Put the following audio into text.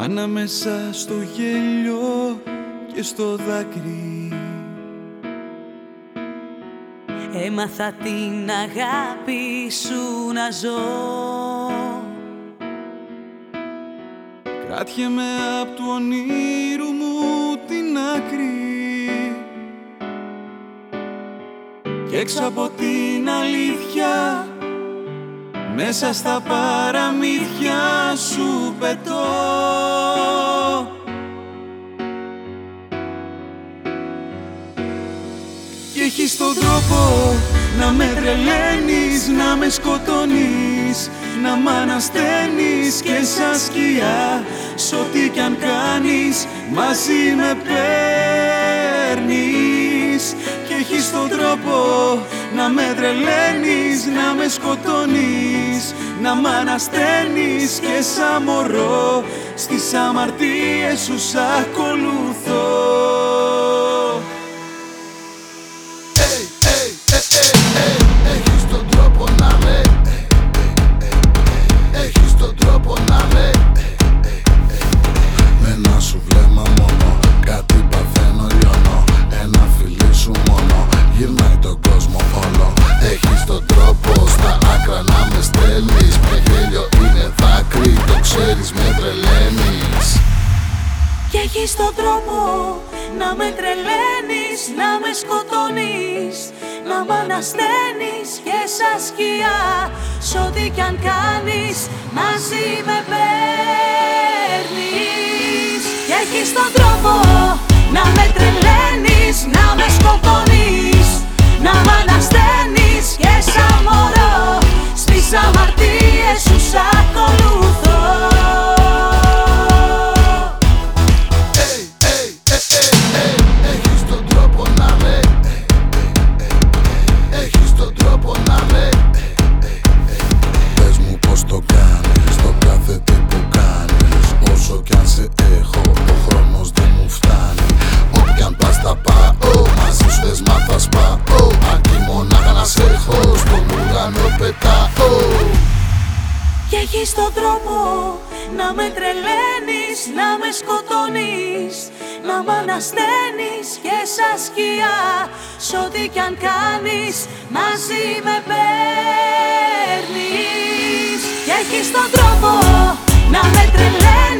ανάμεσα στο γέλιο και στο δάκρυ. Έμαθα την αγάπη σου να ζω. Κράτιε με απ' του ονείρου μου την άκρη κι έξω από την αλήθεια μέσα στα παραμύθια σου πετώ. Κι έχεις τον τρόπο να με τρελαίνεις, να με σκοτώνεις, να μ' ανασταίνεις και σαν σκιά σ' ό,τι κι αν κάνεις μαζί με παίρνεις. Κι έχεις τον τρόπο να με τρελαίνεις, να με σκοτώνεις, να μ' ανασταίνεις και σαν μωρό στις αμαρτίες σου σ' ακολουθώ. Έχεις τον τρόπο να με, έχεις τον τρόπο να με, με ένα σου βλέμμα μόνο κάτι παθαίνω, λιώνω. Ένα φιλί σου μόνο γυρνάει τον κόσμο όλο. Έχεις τον τρόπο στα άκρα να με στέλνεις, με γέλιο είναι δάκρυ, το ξέρεις με τρελαίνεις. Κι έχεις τον τρόπο να με τρελαίνεις, να με σκοτώνεις, να μ' ανασταίνεις και σαν σκιά σ' ό,τι κι αν κάνεις μαζί με παίρνεις. Κι έχεις τον τρόπο να με τρελαίνεις, να με σκοτώνεις, να μ' ανασταίνεις και σαν μωρό στις αμαρτίες σου σ' ακολουθώ. Έχεις τον τρόπο να με, έχεις τον τρόπο να με, πες μου πως το κάνεις, το κάθε τι που κάνεις. Όσο κι αν σε έχω, ο χρόνος δεν μου φτάνει. Όπου κι αν πας θα πάω, μαζί σου δεσμά θα σπάω. Αρκεί μονάχα να σε έχω, στον ουρανό πετάω. Κι έχεις τον τρόπο να με τρελαίνεις, να με σκοτώνεις, να μ' ανασταίνεις και σαν σκιά σ' ό,τι κι αν κάνεις μαζί με παίρνεις. Κι έχεις τον τρόπο να με τρελαίνεις,